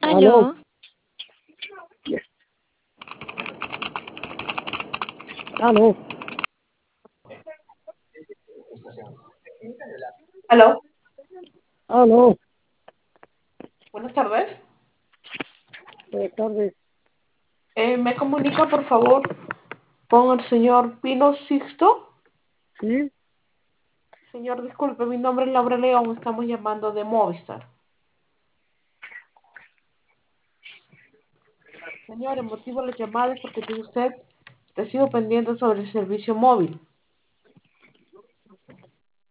Aló, Aló, aló, Aló, aló. buenas tardes. Buenas tardes. ¿Me comunica, por favor, con el señor Pino Sixto? Sí, Señor, disculpe, mi nombre es Laura León, estamos llamando de Movistar. Señor, el motivo de la llamada es porque tiene usted recibo pendiente sobre el servicio móvil.